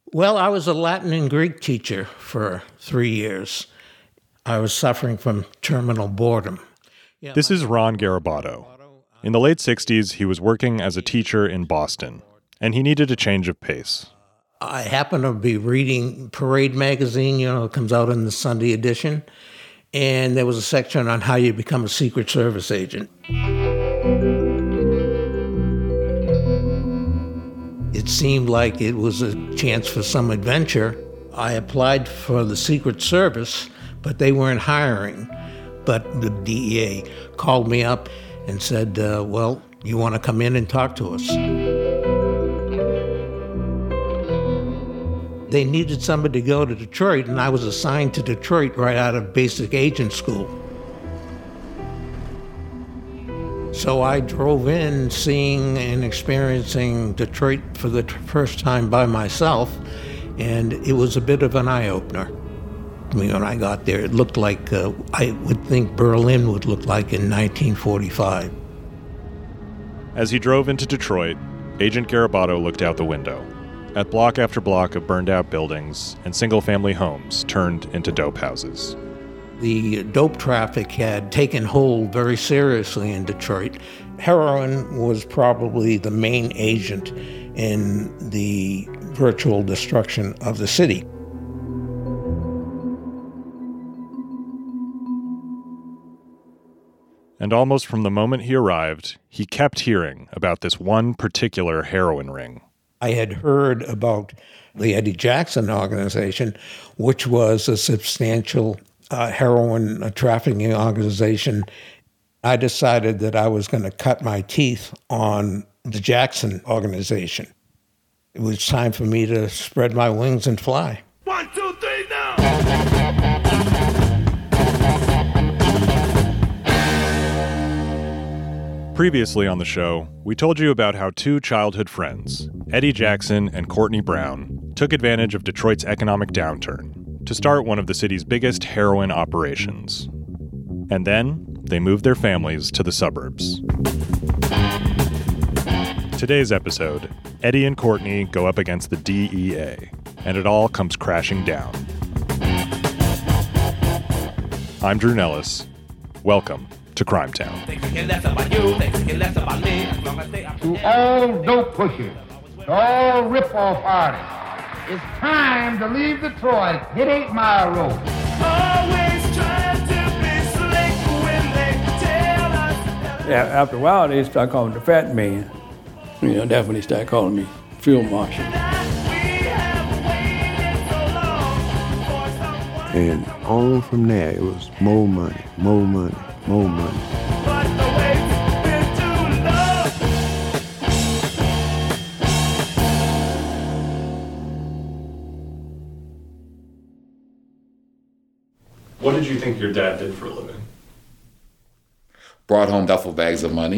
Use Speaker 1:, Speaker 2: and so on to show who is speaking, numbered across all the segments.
Speaker 1: Well, I was a Latin and Greek teacher for 3 years. I was suffering from terminal boredom.
Speaker 2: This is Ron Garabato. In the late 60s, he was working as a teacher in Boston, and he needed a change of pace.
Speaker 1: I happened to be reading Parade magazine, it comes out in the Sunday edition, and there was a section on how you become a Secret Service agent. It seemed like it was a chance for some adventure. I applied for the Secret Service, but they weren't hiring. But the DEA called me up and said, well, you want to come in and talk to us? They needed somebody to go to Detroit, and I was assigned to Detroit right out of basic agent school. So I drove in, seeing and experiencing Detroit for the first time by myself, and it was a bit of an eye-opener. When I got there, it looked like I would think Berlin would look like in 1945.
Speaker 2: As he drove into Detroit, Agent Garabato looked out the window at block after block of burned-out buildings and single-family homes turned into dope houses.
Speaker 1: The dope traffic had taken hold very seriously in Detroit. Heroin was probably the main agent in the virtual destruction of the city.
Speaker 2: And almost from the moment he arrived, he kept hearing about this one particular heroin ring.
Speaker 1: I had heard about the Eddie Jackson organization, which was a substantial heroin trafficking organization. I decided that I was going to cut my teeth on the Jackson organization. It was time for me to spread my wings and fly.
Speaker 3: 1, 2, 3, now!
Speaker 2: Previously on the show, we told you about how two childhood friends, Eddie Jackson and Courtney Brown, took advantage of Detroit's economic downturn to start one of the city's biggest heroin operations. And then they moved their families to the suburbs. Today's episode, Eddie and Courtney go up against the DEA, and it all comes crashing down. I'm Drew Nellis. Welcome to Crime Town.
Speaker 4: To all dope pushers, to all rip-off artists, it's time to leave Detroit, hit 8 Mile Road.
Speaker 3: Always trying to be slick when they tell us.
Speaker 5: Yeah, after a while, they start calling me the fat man. That's when they start calling me field marshal.
Speaker 6: And on from there, it was more money, more money, more money.
Speaker 2: What did you think your dad did for a living?
Speaker 7: Brought home duffel bags of money.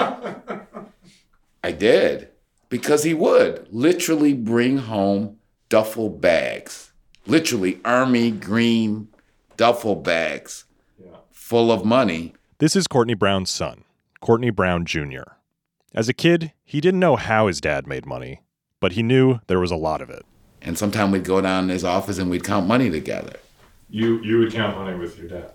Speaker 7: I did. Because he would literally bring home duffel bags. Literally army green duffel bags full of money.
Speaker 2: This is Courtney Brown's son, Courtney Brown Jr. As a kid, he didn't know how his dad made money, but he knew there was a lot of it.
Speaker 7: And sometimes we'd go down in his office and we'd count money together.
Speaker 2: You would count money with your dad?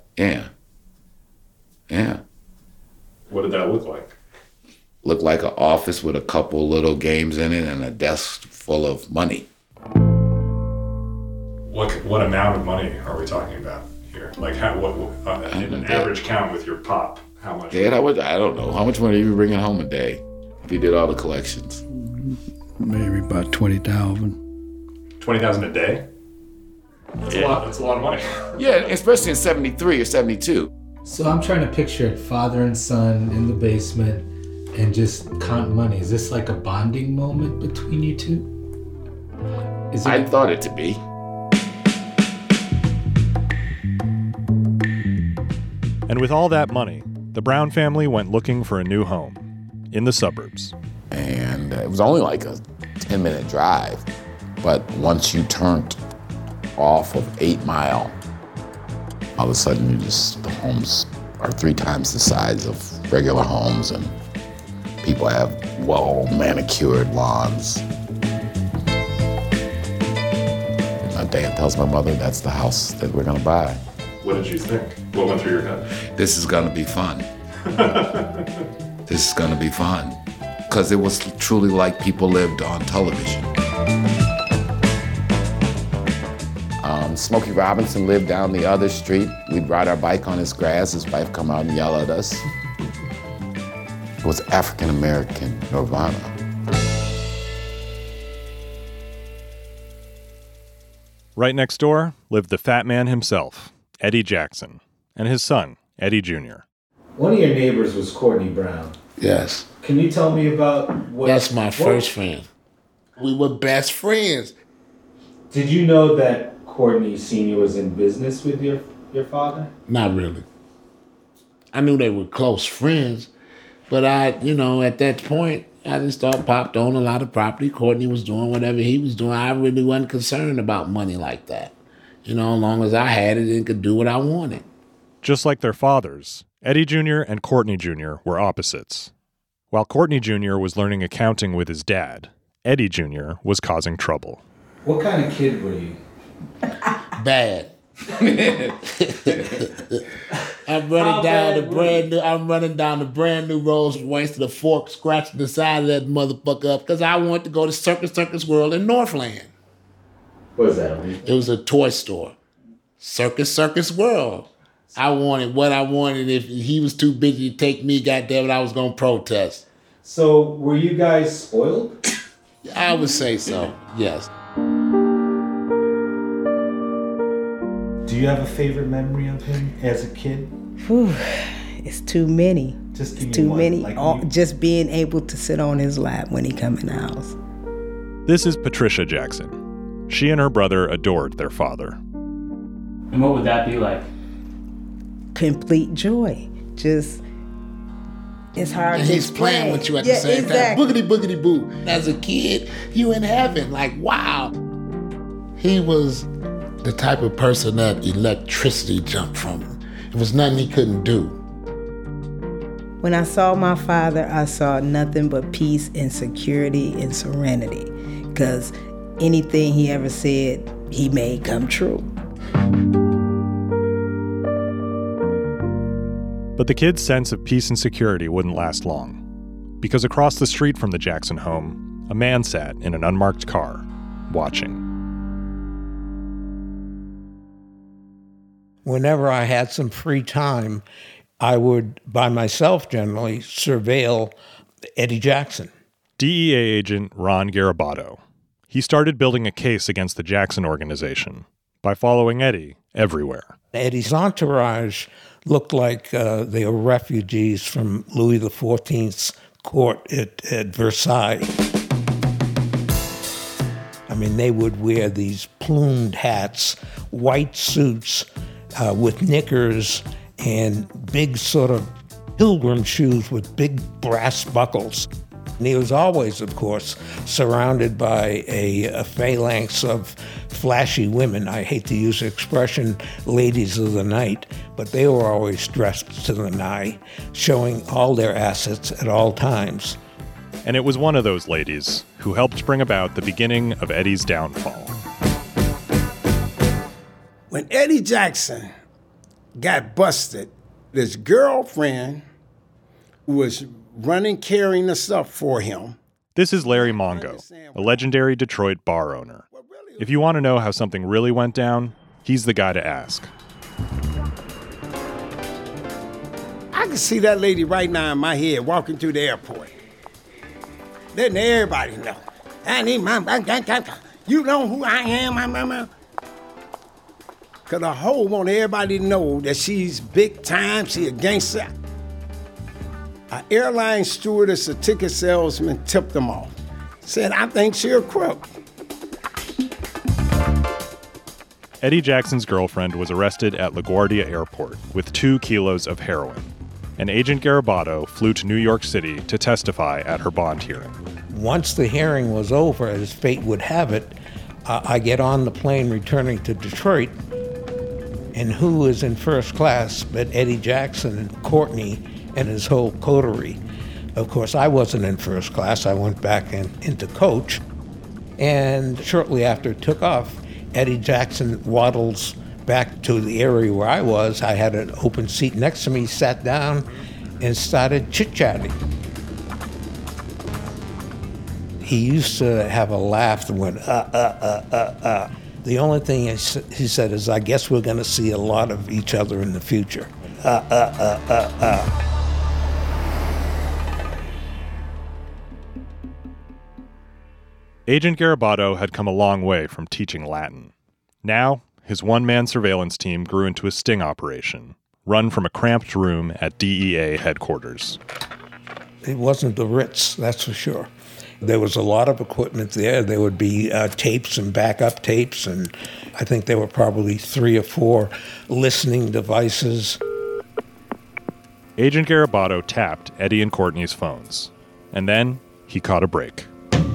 Speaker 7: Yeah.
Speaker 2: What did that look like?
Speaker 7: Looked like an office with a couple little games in it and a desk full of money.
Speaker 2: What amount of money are we talking about here? Like an average count with your pop? How much?
Speaker 7: Dad, I don't know. How much money are you bringing home a day if you did all the collections?
Speaker 5: Maybe about 20,000.
Speaker 2: 20,000 a day? That's a lot of money.
Speaker 7: Yeah, especially in 73 or 72.
Speaker 8: So I'm trying to picture father and son in the basement and just count money. Is this like a bonding moment between you two?
Speaker 7: I thought it to be.
Speaker 2: And with all that money, the Brown family went looking for a new home in the suburbs.
Speaker 7: And it was only like a 10-minute drive. But once you turned off of 8 Mile, all of a sudden the homes are 3 times the size of regular homes, and people have well-manicured lawns. tells my mother that's the house that we're gonna buy.
Speaker 2: What did you think? What went through your head?
Speaker 7: This is gonna be fun. This is gonna be fun. Because it was truly like people lived on television. Smokey Robinson lived down the other street. We'd ride our bike on his grass. His wife come out and yell at us. It was African-American Nirvana.
Speaker 2: Right next door lived the fat man himself, Eddie Jackson, and his son, Eddie Jr.
Speaker 8: One of your neighbors was Courtney Brown.
Speaker 9: Yes.
Speaker 8: Can you tell me about what...
Speaker 9: That's my first friend. We were best friends.
Speaker 8: Did you know that Courtney Sr. was in business with your father?
Speaker 9: Not really. I knew they were close friends, but at that point, I just popped on a lot of property. Courtney was doing whatever he was doing. I really wasn't concerned about money like that. As long as I had it and could do what I wanted.
Speaker 2: Just like their fathers, Eddie Jr. and Courtney Jr. were opposites. While Courtney Jr. was learning accounting with his dad, Eddie Jr. was causing trouble.
Speaker 8: What kind of kid were you?
Speaker 9: Bad. I'm running down the brand new Rolls Royce to the fork, scratching the side of that motherfucker up because I wanted to go to Circus World in Northland.
Speaker 8: What was that?
Speaker 9: It was a toy store. Circus World. I wanted what I wanted. If he was too busy to take me, goddammit, I was gonna protest.
Speaker 8: So were you guys spoiled?
Speaker 9: I would say so, yes.
Speaker 8: Do you have a favorite memory of him as a kid?
Speaker 10: Whew, it's too many.
Speaker 8: Just
Speaker 10: it's too many. Just being able to sit on his lap when he come in the house.
Speaker 2: This is Patricia Jackson. She and her brother adored their father.
Speaker 11: And what would that be like?
Speaker 10: Complete joy. Just, it's hard
Speaker 9: and
Speaker 10: to
Speaker 9: he's
Speaker 10: explain.
Speaker 9: Playing with you at the same
Speaker 10: exactly.
Speaker 9: time. Boogity boo. As a kid, you in heaven. Like, wow. He was the type of person that electricity jumped from him. It was nothing he couldn't do.
Speaker 10: When I saw my father, I saw nothing but peace and security and serenity. Because anything he ever said, he made come true.
Speaker 2: But the kids' sense of peace and security wouldn't last long. Because across the street from the Jackson home, a man sat in an unmarked car, watching.
Speaker 1: Whenever I had some free time, I would, by myself generally, surveil Eddie Jackson.
Speaker 2: DEA agent Ron Garabato. He started building a case against the Jackson organization by following Eddie everywhere.
Speaker 1: Eddie's entourage looked like they were refugees from Louis XIV's court at Versailles. I mean, they would wear these plumed hats, white suits, with knickers and big sort of pilgrim shoes with big brass buckles. And he was always, of course, surrounded by a phalanx of flashy women. I hate to use the expression ladies of the night, but they were always dressed to the nine, showing all their assets at all times.
Speaker 2: And it was one of those ladies who helped bring about the beginning of Eddie's downfall.
Speaker 12: When Eddie Jackson got busted, his girlfriend was carrying the stuff for him.
Speaker 2: This is Larry Mongo, a legendary Detroit bar owner. If you want to know how something really went down, he's the guy to ask.
Speaker 12: I can see that lady right now in my head walking through the airport. Letting everybody know. You know who I am, Because the hoe want everybody to know that she's big time, she a gangster. An airline stewardess, a ticket salesman, tipped them off. Said, I think she a crook.
Speaker 2: Eddie Jackson's girlfriend was arrested at LaGuardia Airport with 2 kilos of heroin, and Agent Garabato flew to New York City to testify at her bond hearing.
Speaker 1: Once the hearing was over, as fate would have it, I get on the plane returning to Detroit, and who is in first class but Eddie Jackson and Courtney and his whole coterie. Of course, I wasn't in first class. I went back into coach. And shortly after it took off, Eddie Jackson waddles back to the area where I was. I had an open seat next to me, sat down, and started chit-chatting. He used to have a laugh that went, The only thing he said is, I guess we're going to see a lot of each other in the future.
Speaker 2: Agent Garibotto had come a long way from teaching Latin. Now, his one-man surveillance team grew into a sting operation, run from a cramped room at DEA headquarters.
Speaker 1: It wasn't the Ritz, that's for sure. There was a lot of equipment there. There would be tapes and backup tapes, and I think there were probably 3 or 4 listening devices.
Speaker 2: Agent Garibotto tapped Eddie and Courtney's phones, and then he caught a break.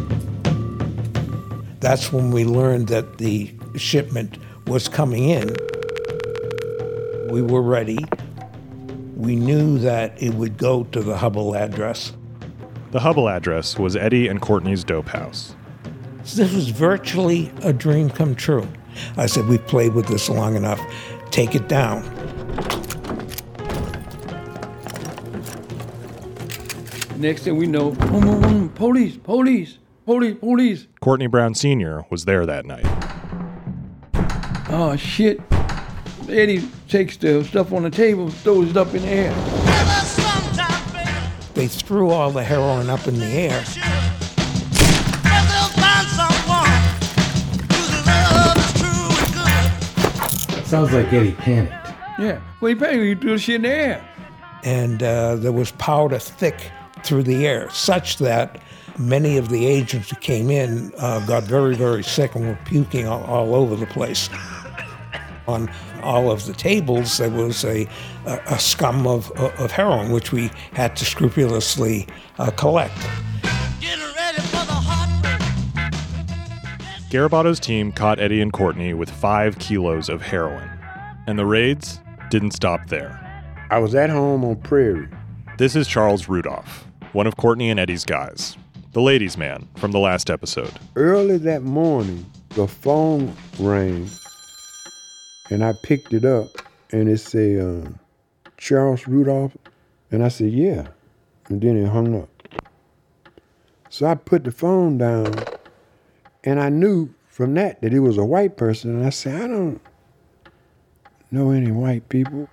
Speaker 1: That's when we learned that the shipment was coming in. We were ready. We knew that it would go to the Hubble address.
Speaker 2: The Hubble address was Eddie and Courtney's dope house.
Speaker 1: This was virtually a dream come true. I said, we've played with this long enough. Take it down.
Speaker 5: Next thing we know, police.
Speaker 2: Courtney Brown Sr. was there that night.
Speaker 5: Oh, shit. Eddie takes the stuff on the table, throws it up in the air.
Speaker 1: They threw all the heroin up in the air.
Speaker 8: Sounds like Eddie panicked.
Speaker 5: Yeah, well, he panicked. He threw the shit in the air.
Speaker 1: And there was powder thick through the air, such that many of the agents who came in got very, very sick and were puking all over the place. On all of the tables, there was a scum of heroin, which we had to scrupulously collect.
Speaker 2: Garibotto's team caught Eddie and Courtney with 5 kilos of heroin, and the raids didn't stop there.
Speaker 6: I was at home on Prairie.
Speaker 2: This is Charles Rudolph, one of Courtney and Eddie's guys, the ladies' man from the last episode.
Speaker 6: Early that morning, the phone rang, and I picked it up, and it said, Charles Rudolph? And I said, yeah. And then it hung up. So I put the phone down, and I knew from that it was a white person, and I said, I don't know any white people.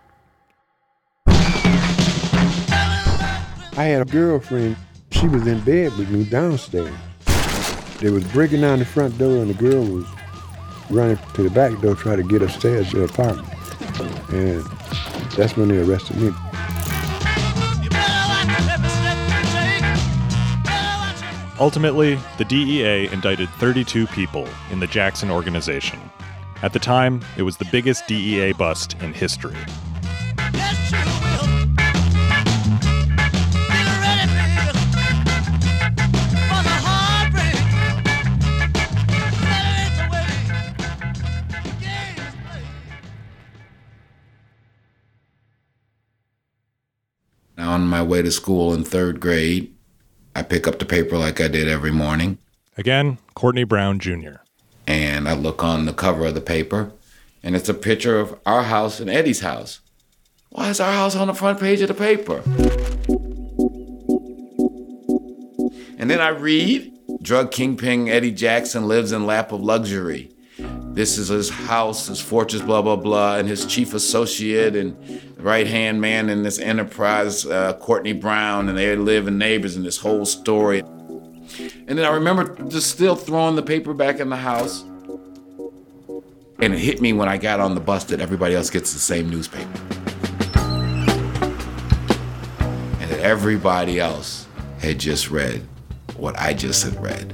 Speaker 6: I had a girlfriend. She was in bed with me downstairs. They was breaking down the front door, and the girl was running to the back door trying to get upstairs to her apartment. And that's when they arrested me.
Speaker 2: Ultimately, the DEA indicted 32 people in the Jackson organization. At the time, it was the biggest DEA bust in history.
Speaker 7: Now, on my way to school in 3rd grade, I pick up the paper like I did every morning.
Speaker 2: Again, Courtney Brown Jr.
Speaker 7: And I look on the cover of the paper, and it's a picture of our house and Eddie's house. Why is our house on the front page of the paper? And then I read, drug kingpin Eddie Jackson lives in lap of luxury. This is his house, his fortress, blah, blah, blah, and his chief associate and right-hand man in this enterprise, Courtney Brown, and they live in neighbors in this whole story. And then I remember just still throwing the paper back in the house. And it hit me when I got on the bus that everybody else gets the same newspaper. And that everybody else had just read what I just had read.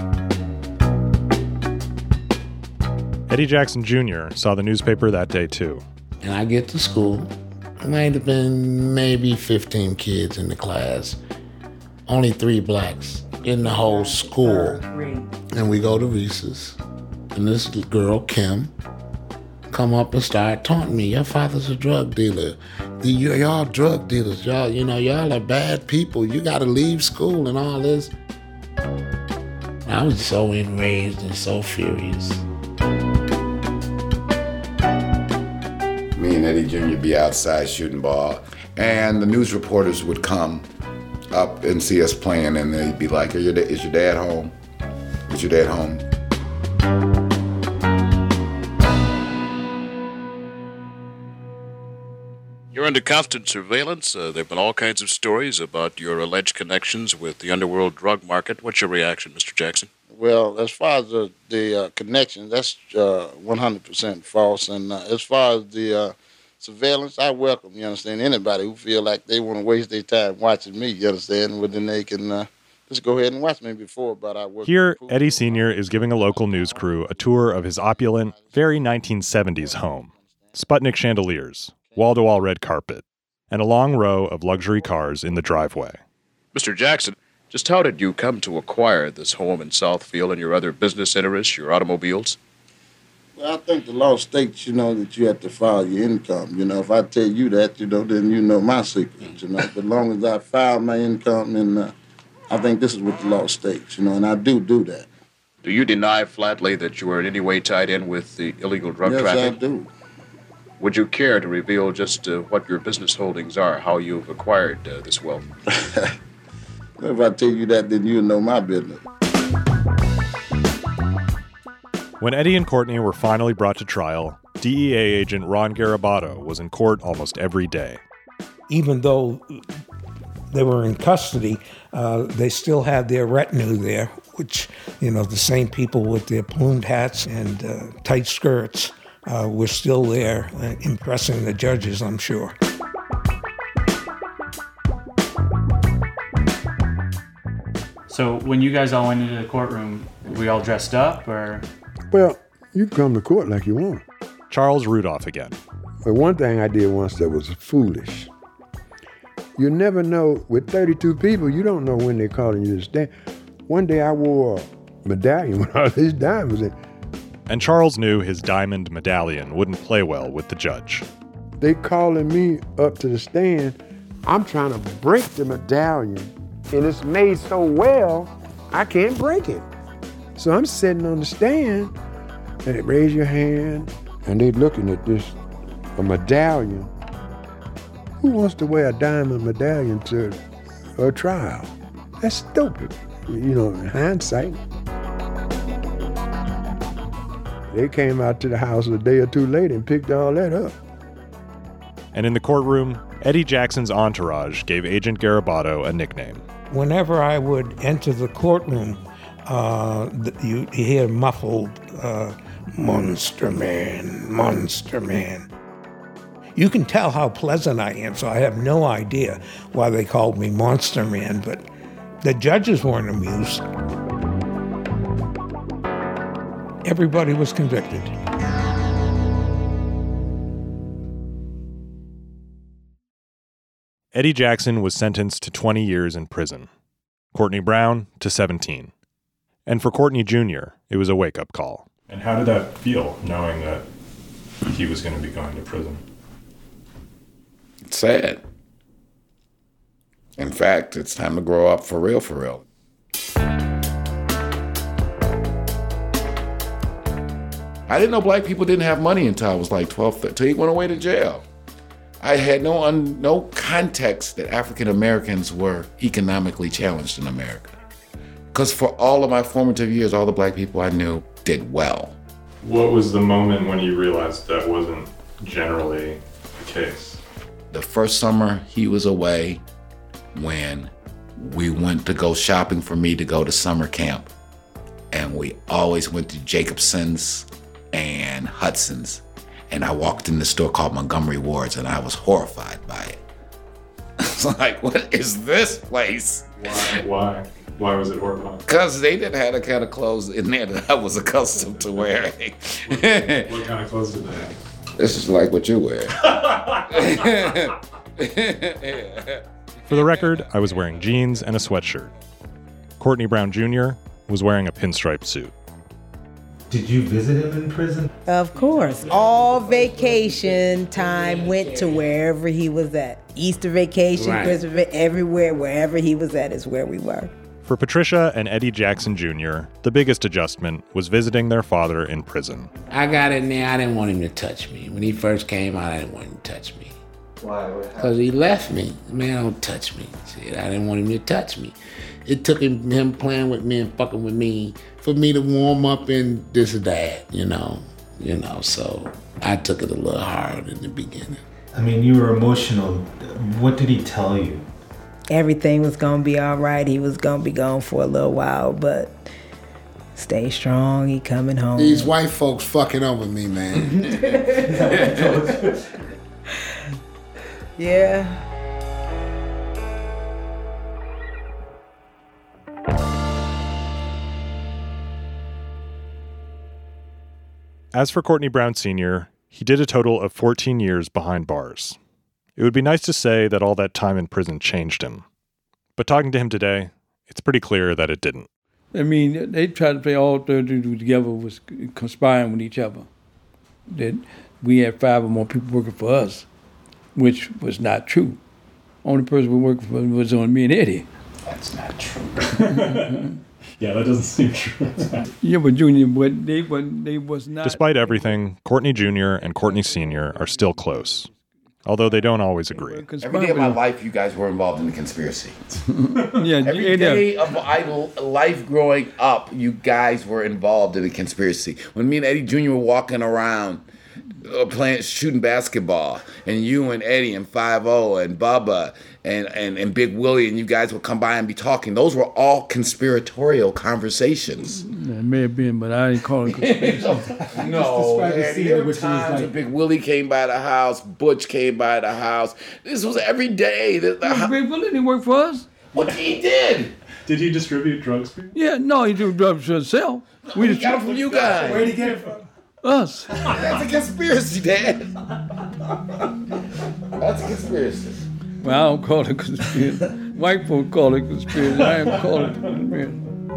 Speaker 2: Eddie Jackson Jr. saw the newspaper that day too.
Speaker 9: And I get to school. There might have been maybe 15 kids in the class. Only 3 blacks in the whole school. And we go to recess. And this girl, Kim, come up and start taunting me. Your father's a drug dealer. Y'all drug dealers. Y'all are bad people. You got to leave school and all this. I was so enraged and so furious.
Speaker 7: Me and Eddie Jr. be outside shooting ball, and the news reporters would come up and see us playing, and they'd be like, is your dad home? Is your dad home?
Speaker 13: You're under constant surveillance. There have been all kinds of stories about your alleged connections with the underworld drug market. What's your reaction, Mr. Jackson?
Speaker 14: Well, as far as the connection, that's 100% false. And as far as the surveillance, I welcome, you understand, anybody who feel like they want to waste their time watching me, you understand, well, then they can just go ahead and watch me before. But I work.
Speaker 2: Here, Eddie Sr. is giving a local news crew a tour of his opulent, very 1970s home. Sputnik chandeliers, wall-to-wall red carpet, and a long row of luxury cars in the driveway.
Speaker 13: Mr. Jackson, just how did you come to acquire this home in Southfield and your other business interests, your automobiles?
Speaker 14: Well, I think the law states, that you have to file your income. If I tell you that, then you know my secret, But as long as I file my income, and I think this is what the law states, and I do that.
Speaker 13: Do you deny flatly that you are in any way tied in with the illegal drug traffic?
Speaker 14: Yes, I do.
Speaker 13: Would you care to reveal just what your business holdings are, how you've acquired this wealth?
Speaker 14: If I tell you that, then you'll know my business.
Speaker 2: When Eddie and Courtney were finally brought to trial, DEA agent Ron Garabato was in court almost every day.
Speaker 1: Even though they were in custody, they still had their retinue there, which, the same people with their plumed hats and tight skirts were still there, impressing the judges, I'm sure.
Speaker 11: So when you guys all went into the courtroom, were we all dressed up, or?
Speaker 6: Well, you can come to court like you want.
Speaker 2: Charles Rudolph again.
Speaker 6: But one thing I did once that was foolish. You never know, with 32 people, you don't know when they're calling you to stand. One day I wore a medallion with all these diamonds in.
Speaker 2: And Charles knew his diamond medallion wouldn't play well with the judge.
Speaker 6: They calling me up to the stand. I'm trying to break the medallion, and it's made so well, I can't break it. So I'm sitting on the stand, and they raise your hand, and they looking at a medallion. Who wants to wear a diamond medallion to a trial? That's stupid, in hindsight. They came out to the house a day or two later and picked all that up.
Speaker 2: And in the courtroom, Eddie Jackson's entourage gave Agent Garabato a nickname.
Speaker 1: Whenever I would enter the courtroom, you hear muffled, Monster Man, Monster Man. You can tell how pleasant I am, so I have no idea why they called me Monster Man, but the judges weren't amused. Everybody was convicted.
Speaker 2: Eddie Jackson was sentenced to 20 years in prison. Courtney Brown to 17. And for Courtney Jr., it was a wake-up call. And how did that feel, knowing that he was going to be going to prison?
Speaker 7: It's sad. In fact, it's time to grow up for real, for real. I didn't know black people didn't have money until I was like 12, 13, till he went away to jail. I had no context that African Americans were economically challenged in America. Because for all of my formative years, all the black people I knew did well.
Speaker 2: What was the moment when you realized that wasn't generally the case?
Speaker 7: The first summer he was away, when we went to go shopping for me to go to summer camp. And we always went to Jacobson's and Hudson's. And I walked in the store called Montgomery Ward's, and I was horrified by it. I was like, what is this place?
Speaker 2: Why? Why was it horrifying?
Speaker 7: Because they didn't have the kind of clothes in there that I was accustomed to wearing.
Speaker 2: What kind of clothes did they have?
Speaker 7: This is like what you wear.
Speaker 2: For the record, I was wearing jeans and a sweatshirt. Courtney Brown Jr. was wearing a pinstripe suit.
Speaker 8: Did you visit him in prison?
Speaker 10: Of course. All vacation time went to wherever he was at. Easter vacation,
Speaker 9: Right.
Speaker 10: Christmas, everywhere, wherever he was at is where we were.
Speaker 2: For Patricia and Eddie Jackson Jr., the biggest adjustment was visiting their father in prison.
Speaker 9: I got in there, I didn't want him to touch me. When he first came out, I didn't want him to touch me.
Speaker 8: Why?
Speaker 9: Because he left me. Man, don't touch me. Shit, I didn't want him to touch me. It took him playing with me and fucking with me for me to warm up and this or that, you know, so I took it a little hard in the beginning.
Speaker 8: I mean, you were emotional. What did he tell you?
Speaker 10: Everything was gonna be all right. He was gonna be gone for a little while, but stay strong. He coming home.
Speaker 12: These white folks fucking over me, man.
Speaker 10: Yeah.
Speaker 2: As for Courtney Brown Sr., he did a total of 14 years behind bars. It would be nice to say that all that time in prison changed him. But talking to him today, it's pretty clear that it didn't.
Speaker 5: I mean, they tried to play all 32 together, was conspiring with each other. That we had 5 or more people working for us, which was not true. Only person we worked for was on me and Eddie.
Speaker 8: That's not true. Yeah, that doesn't seem true.
Speaker 5: Yeah, but Junior, but they was not.
Speaker 2: Despite everything, Courtney Jr. and Courtney Sr. are still close, although they don't always agree.
Speaker 15: Every day of my life, you guys were involved in the conspiracy.
Speaker 5: Yeah,
Speaker 15: Every day of my life growing up, you guys were involved in the conspiracy. When me and Eddie Jr. were walking around shooting basketball, and you and Eddie and 5-0 and Bubba and Big Willie and you guys would come by and be talking, those were all conspiratorial conversations.
Speaker 5: It may have been, but I didn't call it conspiracy.
Speaker 15: No, there were times when Big Willie came by the house, Butch came by the house. This was every day.
Speaker 5: Big Willie didn't work for us.
Speaker 15: What he did?
Speaker 8: Did he distribute drugs for you?
Speaker 5: Yeah, no, he did drugs for himself.
Speaker 15: We just got it from you guys.
Speaker 8: Where'd he get it from?
Speaker 5: Us.
Speaker 15: That's a conspiracy, Dad. That's a conspiracy.
Speaker 5: Well, I don't call it conspiracy. White folks call it conspiracy. I don't call it conspiracy.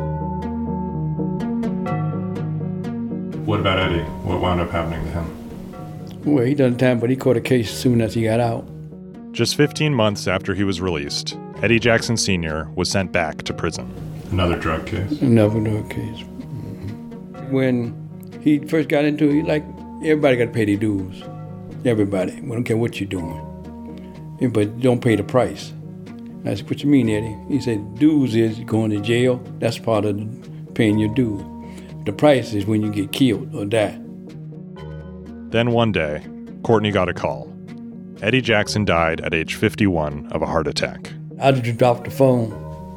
Speaker 2: What about Eddie? What wound up happening to him?
Speaker 5: Well, he done time, but he caught a case as soon as he got out.
Speaker 2: Just 15 months after he was released, Eddie Jackson Sr. was sent back to prison. Another drug case?
Speaker 5: Another drug case. When he first got into it, like, everybody got to pay their dues. Everybody. We don't care what you're doing. But don't pay the price. I said, what you mean, Eddie? He said, dues is going to jail. That's part of paying your dues. The price is when you get killed or die.
Speaker 2: Then one day, Courtney got a call. Eddie Jackson died at age 51 of a heart attack.
Speaker 5: I just dropped the phone.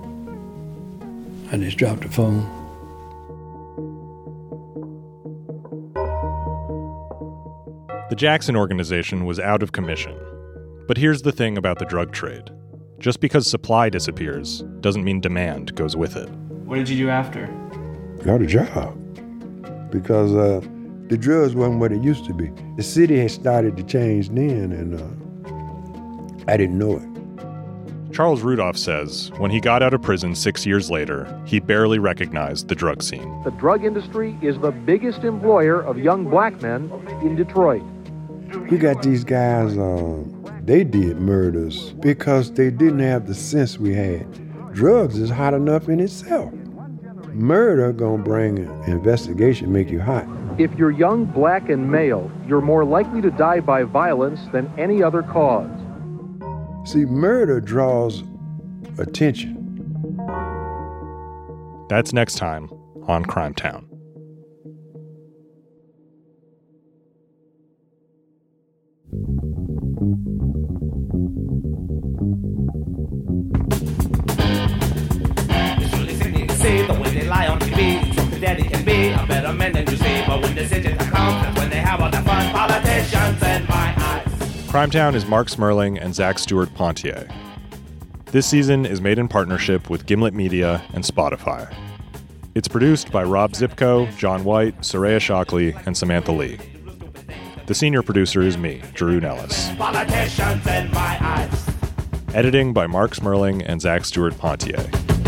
Speaker 2: The Jackson organization was out of commission. But here's the thing about the drug trade. Just because supply disappears doesn't mean demand goes with it.
Speaker 11: What did you do after?
Speaker 6: Got a job. Because the drugs wasn't what it used to be. The city had started to change then, and I didn't know it.
Speaker 2: Charles Rudolph says when he got out of prison 6 years later, he barely recognized the drug scene.
Speaker 16: The drug industry is the biggest employer of young black men in Detroit.
Speaker 6: We got these guys, they did murders because they didn't have the sense we had. Drugs is hot enough in itself. Murder gonna bring an investigation, make you hot.
Speaker 16: If you're young, black, and male, you're more likely to die by violence than any other cause.
Speaker 6: See, murder draws attention.
Speaker 2: That's next time on Crime Town.
Speaker 3: See the way they lie on TV, so the daddy can be a better man than you see. But when decisions come, that's when they have all the fun. Politicians in my eyes.
Speaker 2: Crime Town is Mark Smerling and Zach Stewart Pontier. This season is made in partnership with Gimlet Media and Spotify. It's produced by Rob Zipko, John White, Soraya Shockley, and Samantha Lee. The senior producer is me, Drew Nellis.
Speaker 3: Politicians in my eyes.
Speaker 2: Editing by Mark Smerling and Zach Stewart Pontier.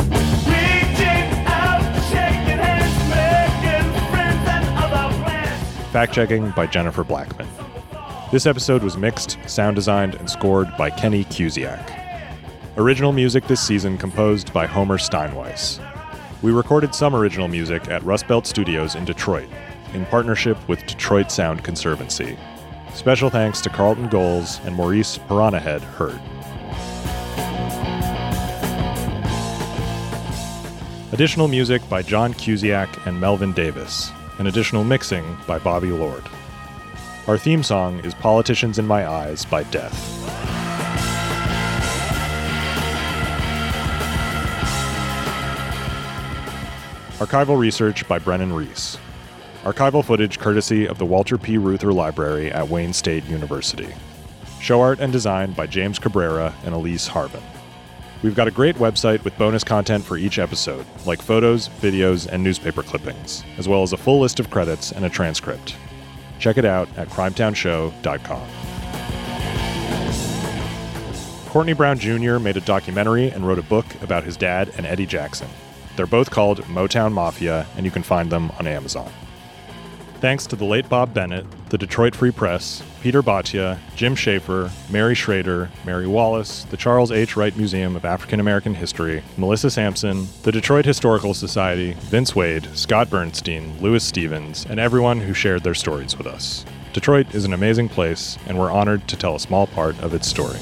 Speaker 2: Fact-checking by Jennifer Blackman. This episode was mixed, sound designed, and scored by Kenny Cusiak. Original music this season composed by Homer Steinweiss. We recorded some original music at Rust Belt Studios in Detroit, in partnership with Detroit Sound Conservancy. Special thanks to Carlton Goles and Maurice Piranahead Hurd. Additional music by John Cusiak and Melvin Davis, and additional mixing by Bobby Lord. Our theme song is Politicians in My Eyes by Death. Archival research by Brennan Reese. Archival footage courtesy of the Walter P. Reuther Library at Wayne State University. Show art and design by James Cabrera and Elise Harbin. We've got a great website with bonus content for each episode, like photos, videos, and newspaper clippings, as well as a full list of credits and a transcript. Check it out at crimetownshow.com. Courtney Brown Jr. made a documentary and wrote a book about his dad and Eddie Jackson. They're both called Motown Mafia, and you can find them on Amazon. Thanks to the late Bob Bennett, the Detroit Free Press, Peter Bhatia, Jim Schaefer, Mary Schrader, Mary Wallace, the Charles H. Wright Museum of African American History, Melissa Sampson, the Detroit Historical Society, Vince Wade, Scott Bernstein, Lewis Stevens, and everyone who shared their stories with us. Detroit is an amazing place, and we're honored to tell a small part of its story.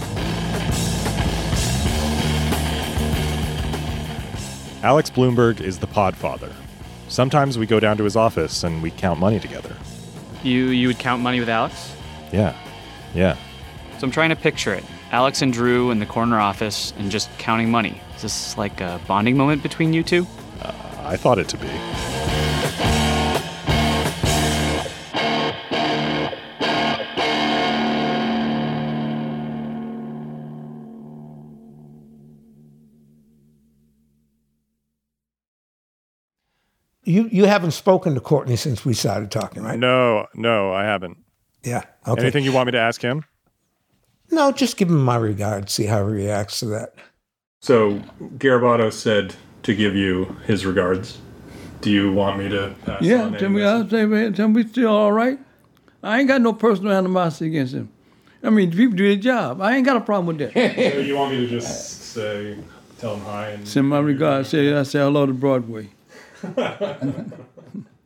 Speaker 2: Alex Bloomberg is the podfather. Sometimes we go down to his office and we count money together.
Speaker 11: You would count money with Alex?
Speaker 2: Yeah.
Speaker 11: So I'm trying to picture it. Alex and Drew in the corner office and just counting money. Is this like a bonding moment between you two?
Speaker 2: I thought it to be.
Speaker 1: You haven't spoken to Courtney since we started talking, right?
Speaker 2: No, I haven't.
Speaker 1: Yeah. Okay.
Speaker 2: Anything you want me to ask him?
Speaker 1: No, just give him my regards, see how he reacts to that.
Speaker 17: So, Garabato said to give you his regards. Do you want me to pass on
Speaker 5: tell me still all right. I ain't got no personal animosity against him. I mean, people do their job. I ain't got a problem with that.
Speaker 17: So you want me to just tell him hi? And
Speaker 5: send my regards. I say hello to Broadway.